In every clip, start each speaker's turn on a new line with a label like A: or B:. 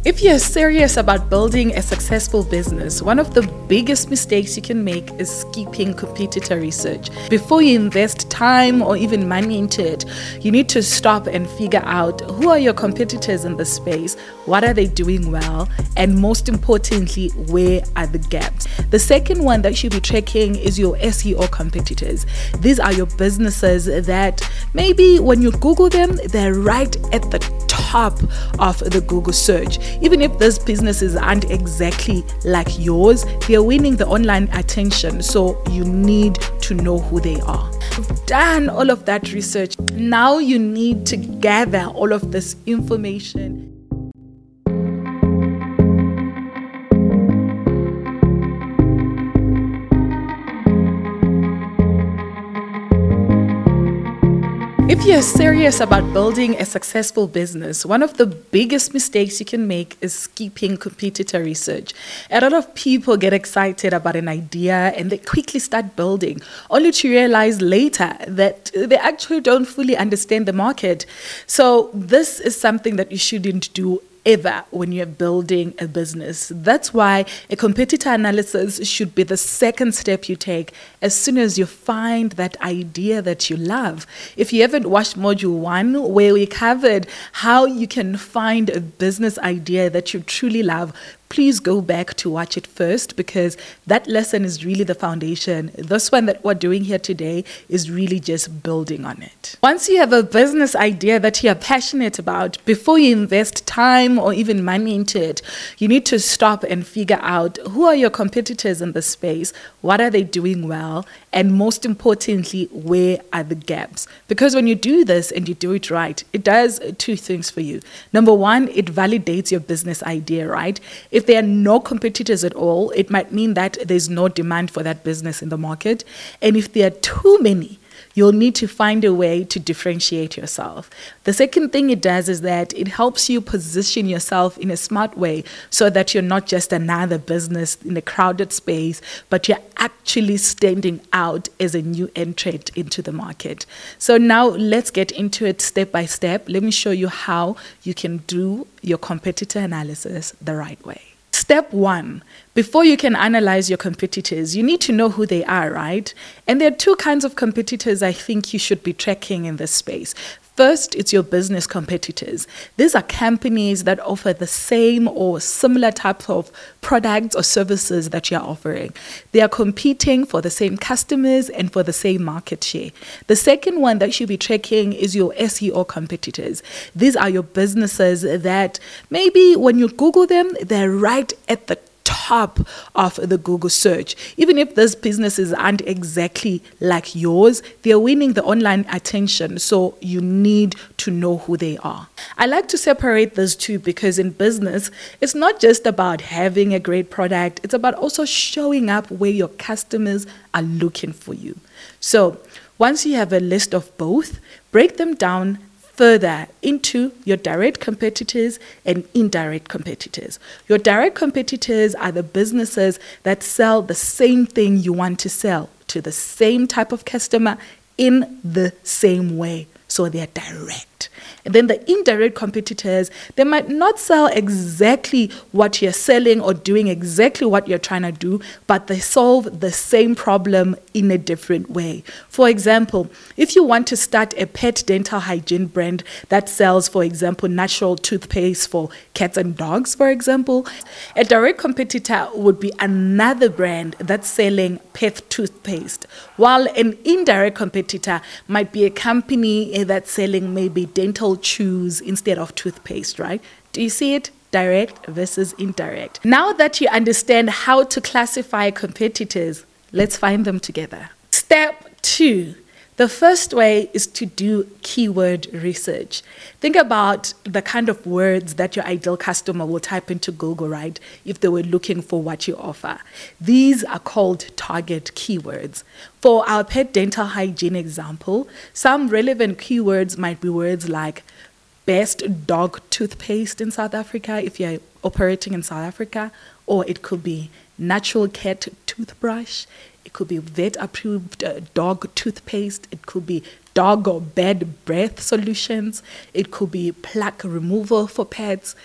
A: If you're serious about building a successful business, one of the biggest mistakes you can make is skipping competitor research. Before you invest time or even money into it, you need to stop and figure out who are your competitors in the space, what are they doing well, and most importantly, where are the gaps. The second one that you should be tracking is your SEO competitors. These are your businesses that maybe when you Google them, they're right at the top of the Google search. Even if those businesses aren't exactly like yours, they're winning the online attention, so you need to know who they are. You've done all of that research. Now you need to gather all of this information. If you're serious about building a successful business, one of the biggest mistakes you can make is skipping competitor research. A lot of people get excited about an idea and they quickly start building, only to realize later that they actually don't fully understand the market. So this is something that you shouldn't do ever when you're building a business. That's why a competitor analysis should be the second step you take as soon as you find that idea that you love. If you haven't watched module 1, where we covered how you can find a business idea that you truly love, please go back to watch it first, because that lesson is really the foundation. This one that we're doing here today is really just building on it. Once you have a business idea that you're passionate about, before you invest time or even money into it, you need to stop and figure out who are your competitors in the space, what are they doing well, and most importantly, where are the gaps? Because when you do this and you do it right, it does two things for you. Number one, it validates your business idea, right? If there are no competitors at all, it might mean that there's no demand for that business in the market. And if there are too many, you'll need to find a way to differentiate yourself. The second thing it does is that it helps you position yourself in a smart way so that you're not just another business in a crowded space, but you're actually standing out as a new entrant into the market. So now let's get into it step by step. Let me show you how you can do your competitor analysis the right way. Step 1, before you can analyze your competitors, you need to know who they are, right? And there are two kinds of competitors I think you should be tracking in this space. First, it's your business competitors. These are companies that offer the same or similar type of products or services that you're offering. They are competing for the same customers and for the same market share. The second one that you should be tracking is your SEO competitors. These are your businesses that maybe when you Google them, they're right at the top of the Google search. Even if those businesses aren't exactly like yours, they're winning the online attention, so you need to know who they are. I like to separate those two because in business, it's not just about having a great product, it's about also showing up where your customers are looking for you. So once you have a list of both, break them down further into your direct competitors and indirect competitors. Your direct competitors are the businesses that sell the same thing you want to sell to the same type of customer in the same way. So they are direct. And then the indirect competitors, they might not sell exactly what you're selling or doing exactly what you're trying to do, but they solve the same problem in a different way. For example, if you want to start a pet dental hygiene brand that sells, for example, natural toothpaste for cats and dogs, for example, a direct competitor would be another brand that's selling pet toothpaste, while an indirect competitor might be a company that's selling maybe dental chews instead of toothpaste, right? Do you see it? Direct versus indirect. Now that you understand how to classify competitors, let's find them together. Step 2. The first way is to do keyword research. Think about the kind of words that your ideal customer will type into Google, right? If they were looking for what you offer. These are called target keywords. For our pet dental hygiene example, some relevant keywords might be words like best dog toothpaste in South Africa, if you're operating in South Africa, or it could be natural cat toothbrush. It could be vet-approved dog toothpaste. It could be dog or bed breath solutions. It could be plaque removal for pets.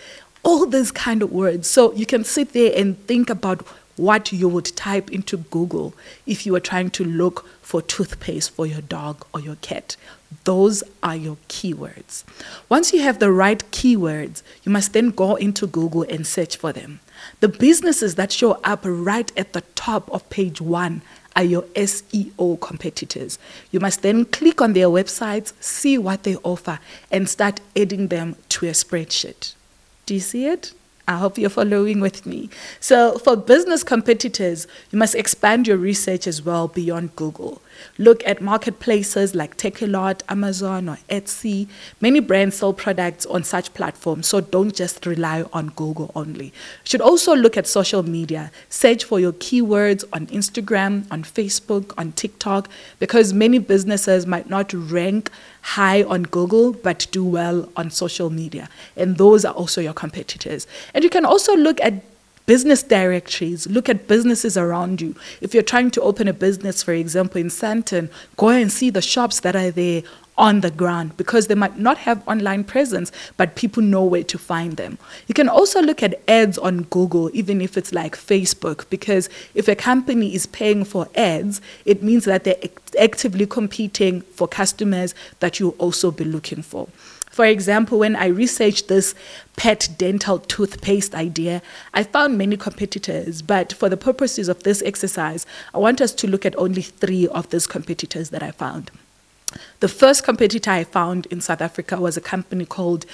A: all these kind of words. So you can sit there and think about what you would type into Google if you were trying to look for toothpaste for your dog or your cat. Those are your keywords. Once you have the right keywords, you must then go into Google and search for them. The businesses that show up right at the top of page 1 are your SEO competitors. You must then click on their websites, see what they offer, and start adding them to a spreadsheet. Do you see it? I hope you're following with me. So for business competitors, you must expand your research as well beyond Google. Look at marketplaces like Takealot, Amazon, or Etsy. Many brands sell products on such platforms, so don't just rely on Google only. You should also look at social media. Search for your keywords on Instagram, on Facebook, on TikTok, because many businesses might not rank high on Google, but do well on social media. And those are also your competitors. And you can also look at business directories, look at businesses around you. If you're trying to open a business, for example, in Sandton, go and see the shops that are there on the ground, because they might not have online presence, but people know where to find them. You can also look at ads on Google, even if it's like Facebook, because if a company is paying for ads, it means that they're actively competing for customers that you'll also be looking for. For example, when I researched this pet dental toothpaste idea, I found many competitors, but for the purposes of this exercise, I want us to look at only 3 of these competitors that I found. The first competitor I found in South Africa was a company called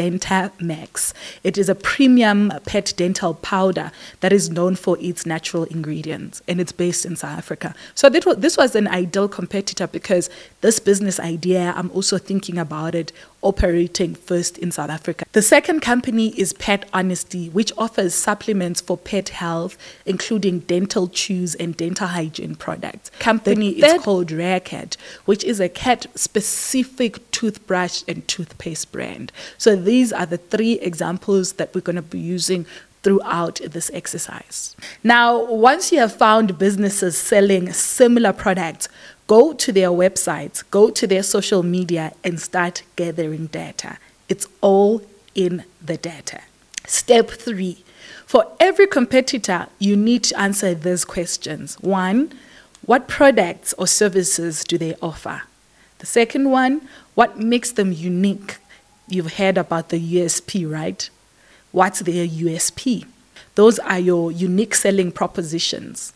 A: Dentamax. It is a premium pet dental powder that is known for its natural ingredients, and it's based in South Africa. So this was an ideal competitor, because this business idea, I'm also thinking about it operating first in South Africa. The second company is Pet Honesty, which offers supplements for pet health, including dental chews and dental hygiene products. Company is called Rarecat, which is a cat-specific toothbrush and toothpaste brand. So these are the 3 examples that we're going to be using throughout this exercise. Now, once you have found businesses selling similar products, go to their websites, go to their social media, and start gathering data. It's all in the data. Step 3. For every competitor, you need to answer these questions. 1, what products or services do they offer? The second one, what makes them unique? You've heard about the USP, right? What's their USP? Those are your unique selling propositions.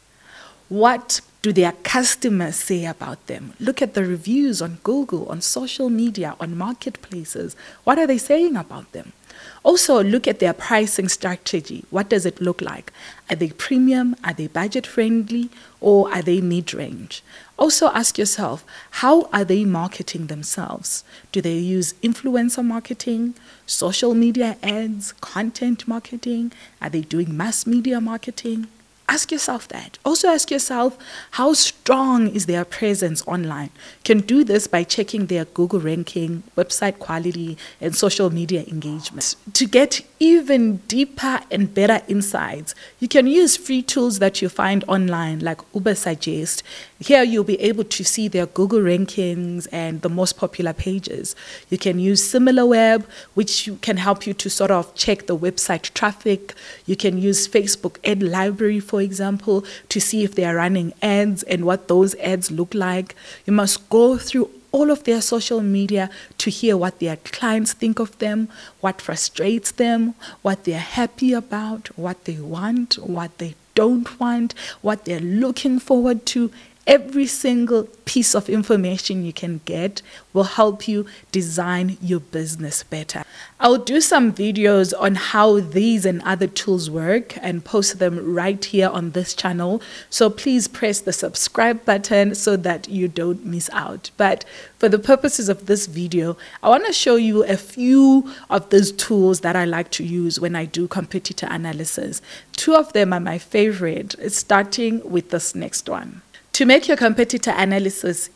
A: What do their customers say about them? Look at the reviews on Google, on social media, on marketplaces. What are they saying about them? Also, look at their pricing strategy. What does it look like? Are they premium? Are they budget friendly? Or are they mid-range? Also ask yourself, how are they marketing themselves? Do they use influencer marketing, social media ads, content marketing? Are they doing mass media marketing? Ask yourself that. Also ask yourself, how strong is their presence online? You can do this by checking their Google ranking, website quality, and social media engagement. To get even deeper and better insights, you can use free tools that you find online, like Ubersuggest. Here you'll be able to see their Google rankings and the most popular pages. You can use SimilarWeb, which can help you to sort of check the website traffic. You can use Facebook Ad Library, for example, to see if they are running ads and what those ads look like. You must go through all of their social media to hear what their clients think of them, what frustrates them, what they're happy about, what they want, what they don't want, what they're looking forward to. Every single piece of information you can get will help you design your business better. I'll do some videos on how these and other tools work and post them right here on this channel. So please press the subscribe button so that you don't miss out. But for the purposes of this video, I want to show you a few of those tools that I like to use when I do competitor analysis. 2 of them are my favorite, starting with this next one. To make your competitor analysis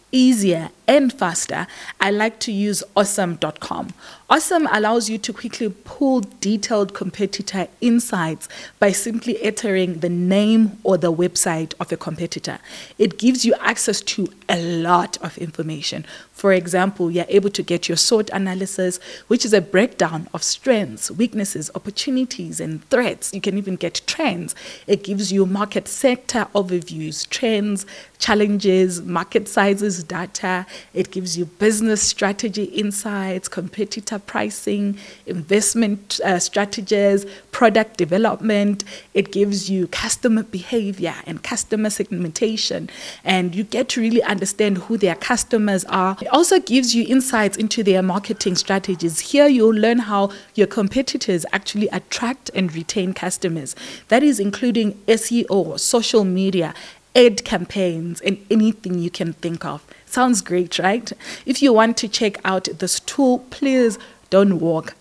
A: easier and faster, I like to use awesome.com. Awesome allows you to quickly pull detailed competitor insights by simply entering the name or the website of a competitor. It gives you access to a lot of information. For example, you're able to get your SWOT analysis, which is a breakdown of strengths, weaknesses, opportunities, and threats. You can even get trends. It gives you market sector overviews, trends, challenges, market sizes data. It gives you business strategy insights, competitor pricing, investment strategies, product development. It gives you customer behavior and customer segmentation, and you get to really understand who their customers are. It also gives you insights into their marketing strategies. Here you'll learn how your competitors actually attract and retain customers. That is including SEO, social media, ad campaigns, and anything you can think of. Sounds great, right? If you want to check out this tool, please don't walk.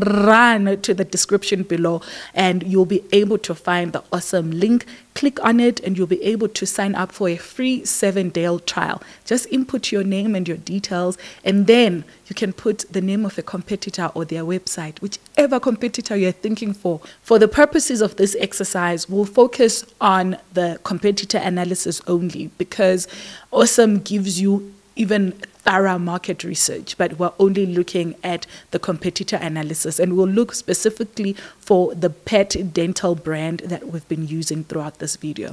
A: Run to the description below and you'll be able to find the awesome link. Click on it and you'll be able to sign up for a free 7-day trial. Just input your name and your details, and then you can put the name of a competitor or their website, whichever competitor you're thinking for. For the purposes of this exercise, we'll focus on the competitor analysis only because Awesome gives you even thorough market research, but we're only looking at the competitor analysis, and we'll look specifically for the pet dental brand that we've been using throughout this video.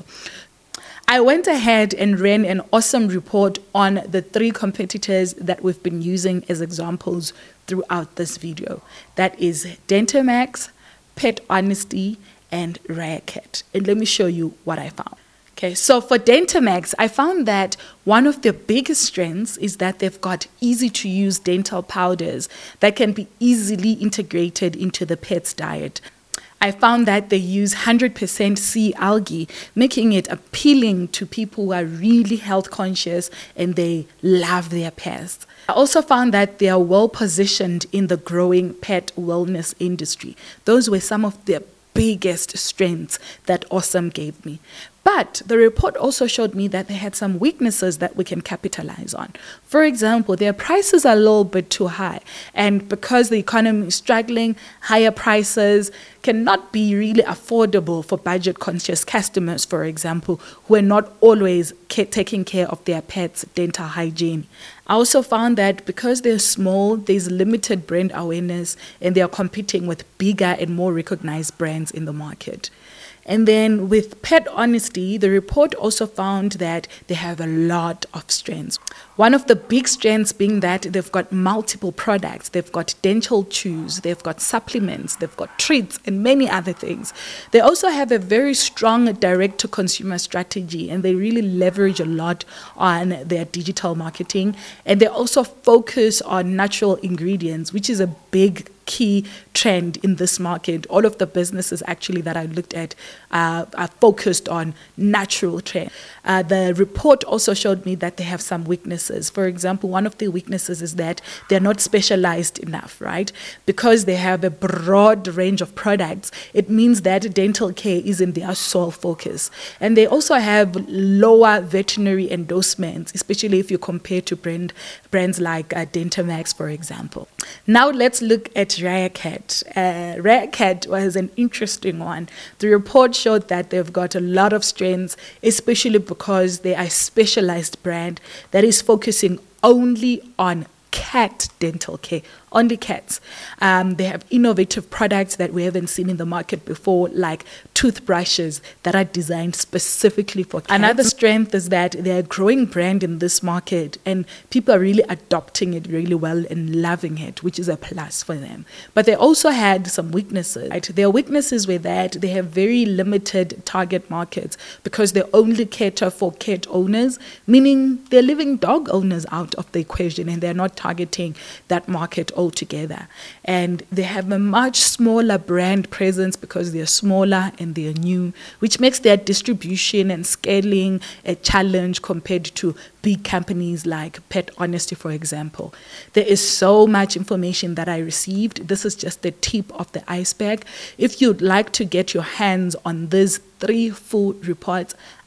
A: I went ahead and ran an awesome report on the 3 competitors that we've been using as examples throughout this video. That is Dentamax, Pet Honesty, and Rare-Cat. And let me show you what I found. Okay, so for Dentamax, I found that one of their biggest strengths is that they've got easy-to-use dental powders that can be easily integrated into the pet's diet. I found that they use 100% sea algae, making it appealing to people who are really health conscious and they love their pets. I also found that they are well positioned in the growing pet wellness industry. Those were some of their biggest strengths that Awesome gave me. But the report also showed me that they had some weaknesses that we can capitalize on. For example, their prices are a little bit too high. And because the economy is struggling, higher prices cannot be really affordable for budget-conscious customers, for example, who are not always taking care of their pets' dental hygiene. I also found that because they're small, there's limited brand awareness, and they are competing with bigger and more recognized brands in the market. And then with Pet Honesty, the report also found that they have a lot of strengths. One of the big strengths being that they've got multiple products. They've got dental chews, they've got supplements, they've got treats, and many other things. They also have a very strong direct-to-consumer strategy, and they really leverage a lot on their digital marketing. And they also focus on natural ingredients, which is a big key trend in this market. All of the businesses actually that I looked at are focused on natural trend. The report also showed me that they have some weaknesses. For example, one of the weaknesses is that they're not specialized enough, right? Because they have a broad range of products, it means that dental care isn't their sole focus. And they also have lower veterinary endorsements, especially if you compare to brands like Dentamax, for example. Now let's look at Rare-Cat. Rare-Cat was an interesting one. The report showed that they've got a lot of strengths, especially because they are a specialized brand that is focusing only on cat dental care, only cats. They have innovative products that we haven't seen in the market before, like toothbrushes that are designed specifically for cats. Another strength is that they're a growing brand in this market, and people are really adopting it really well and loving it, which is a plus for them. But they also had some weaknesses. Right? Their weaknesses were that they have very limited target markets because they only cater for cat owners, meaning they're leaving dog owners out of the equation, and they're not targeting that market altogether. And they have a much smaller brand presence because they're smaller and they're new, which makes their distribution and scaling a challenge compared to big companies like Pet Honesty, for example. There is so much information that I received. This is just the tip of the iceberg. If you'd like to get your hands on these 3 full reports,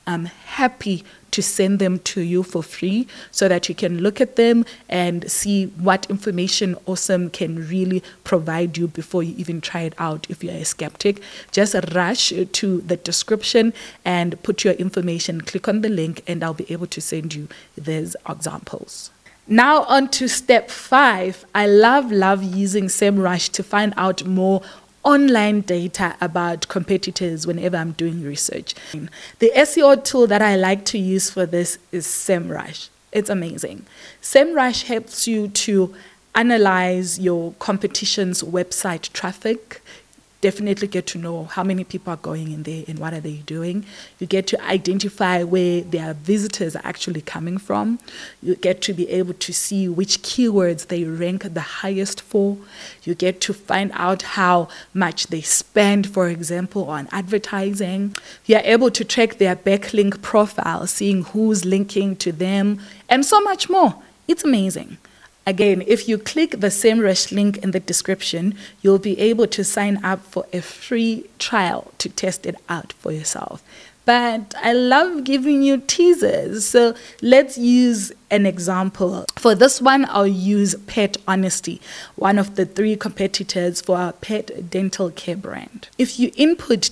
A: I'm happy to send them to you for free so that you can look at them and see what information Awesome can really provide you before you even try it out. If you're a skeptic, just rush to the description and put your information, click on the link, and I'll be able to send you these examples. Now on to step 5. I love using SEMrush to find out more online data about competitors whenever I'm doing research. The SEO tool that I like to use for this is SEMrush. It's amazing. SEMrush helps you to analyze your competition's website traffic. Definitely get to know how many people are going in there and what are they doing. You get to identify where their visitors are actually coming from. You get to be able to see which keywords they rank the highest for. You get to find out how much they spend, for example, on advertising. You're able to track their backlink profile, seeing who's linking to them, and so much more. It's amazing. Again, if you click the SEMrush link in the description, you'll be able to sign up for a free trial to test it out for yourself. But I love giving you teasers, so let's use an example. For this one, I'll use Pet Honesty, one of the 3 competitors for our pet dental care brand. If you input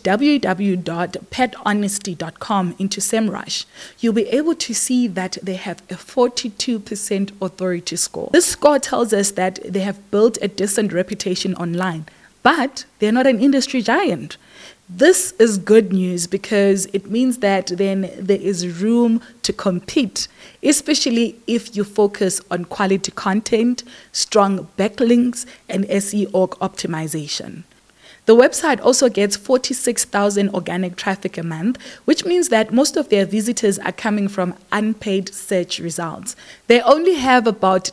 A: www.pethonesty.com into SEMrush, you'll be able to see that they have a 42% authority score. This score tells us that they have built a decent reputation online, but they're not an industry giant. This is good news because it means that then there is room to compete, especially if you focus on quality content, strong backlinks, and SEO optimization. The website also gets 46,000 organic traffic a month, which means that most of their visitors are coming from unpaid search results. They only have about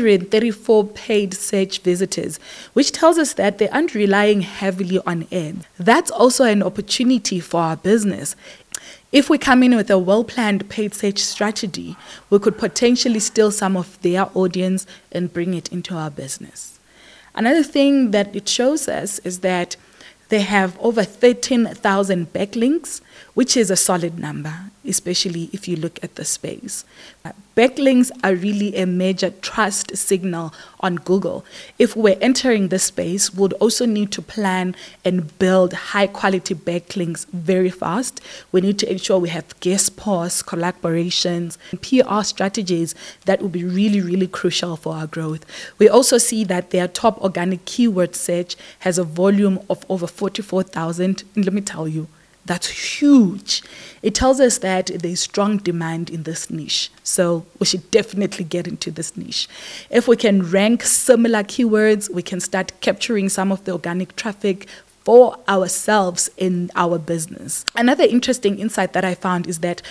A: 934 paid search visitors, which tells us that they aren't relying heavily on ads. That's also an opportunity for our business. If we come in with a well-planned paid search strategy, we could potentially steal some of their audience and bring it into our business. Another thing that it shows us is that they have over 13,000 backlinks, which is a solid number, especially if you look at the space. Backlinks are really a major trust signal on Google. If we're entering this space, we'll also need to plan and build high-quality backlinks very fast. We need to ensure we have guest posts, collaborations, and PR strategies that will be really, really crucial for our growth. We also see that their top organic keyword search has a volume of over 44,000. And let me tell you, that's huge. It tells us that there's strong demand in this niche. So we should definitely get into this niche. If we can rank similar keywords, we can start capturing some of the organic traffic for ourselves in our business. Another interesting insight that I found is that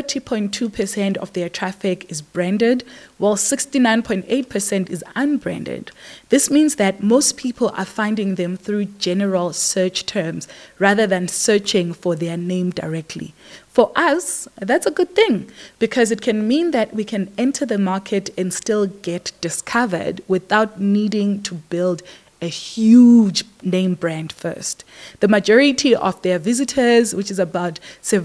A: 30.2% of their traffic is branded, while 69.8% is unbranded. This means that most people are finding them through general search terms rather than searching for their name directly. For us, that's a good thing because it can mean that we can enter the market and still get discovered without needing to build a huge name brand first. The majority of their visitors, which is about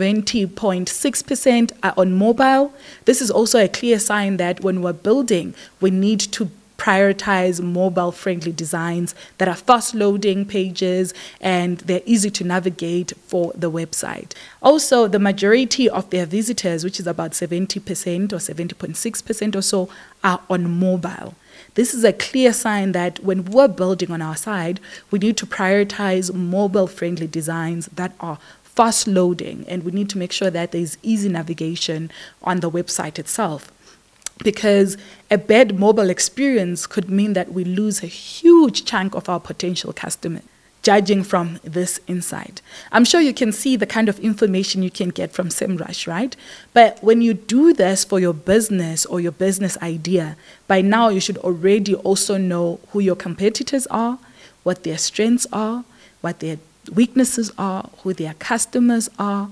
A: 70.6%, are on mobile. This is also a clear sign that when we're building, we need to prioritize mobile-friendly designs that are fast-loading pages and they're easy to navigate for the website. Also, the majority of their visitors, which is about 70% or 70.6% or so, are on mobile. This is a clear sign that when we're building on our side, we need to prioritize mobile-friendly designs that are fast loading, and we need to make sure that there's easy navigation on the website itself. Because a bad mobile experience could mean that we lose a huge chunk of our potential customers. Judging from this insight, I'm sure you can see the kind of information you can get from SEMrush, right? But when you do this for your business or your business idea, by now you should already also know who your competitors are, what their strengths are, what their weaknesses are, who their customers are,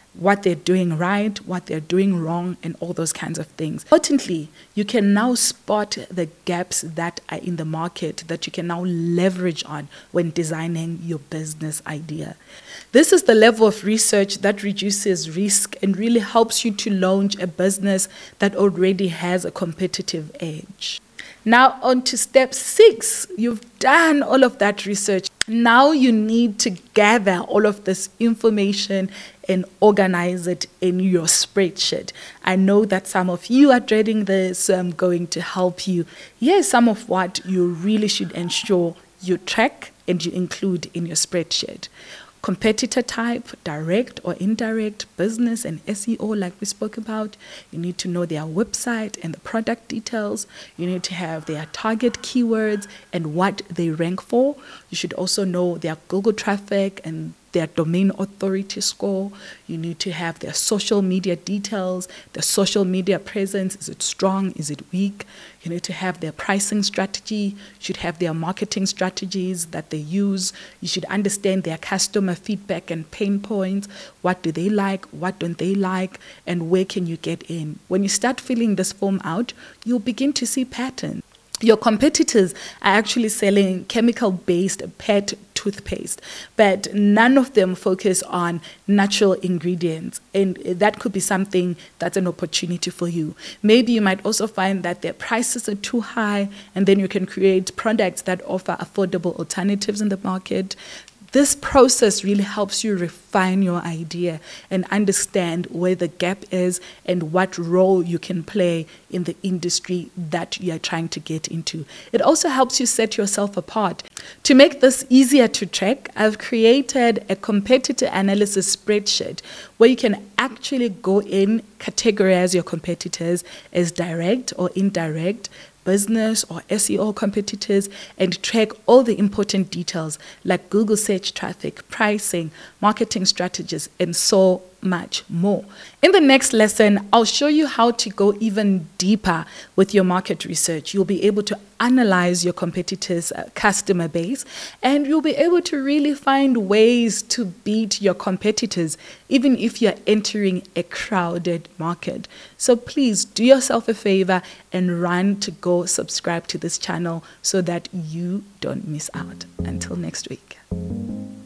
A: what they're doing right, what they're doing wrong, and all those kinds of things. Importantly, you can now spot the gaps that are in the market that you can now leverage on when designing your business idea. This is the level of research that reduces risk and really helps you to launch a business that already has a competitive edge. Now on to step 6. You've done all of that research. Now you need to gather all of this information and organize it in your spreadsheet. I know that some of you are dreading this, so I'm going to help you. Here's some of what you really should ensure you track and you include in your spreadsheet. Competitor type, direct or indirect, business and SEO like we spoke about. You need to know their website and the product details. You need to have their target keywords and what they rank for. You should also know their Google traffic and their domain authority score. You need to have their social media details, their social media presence. Is it strong? Is it weak? You need to have their pricing strategy. You should have their marketing strategies that they use. You should understand their customer feedback and pain points. What do they like? What don't they like? And where can you get in? When you start filling this form out, you'll begin to see patterns. Your competitors are actually selling chemical-based pet toothpaste, but none of them focus on natural ingredients, and that could be something that's an opportunity for you. Maybe you might also find that their prices are too high, and then you can create products that offer affordable alternatives in the market. This process really helps you refine your idea and understand where the gap is and what role you can play in the industry that you are trying to get into. It also helps you set yourself apart. To make this easier to track, I've created a competitor analysis spreadsheet where you can actually go in, categorize your competitors as direct or indirect, business or SEO competitors, and track all the important details like Google search traffic, pricing, marketing strategies, and so much more. In the next lesson, I'll show you how to go even deeper with your market research. You'll be able to analyze your competitors' customer base, and you'll be able to really find ways to beat your competitors, even if you're entering a crowded market. So please do yourself a favor and run to go subscribe to this channel so that you don't miss out. Until next week.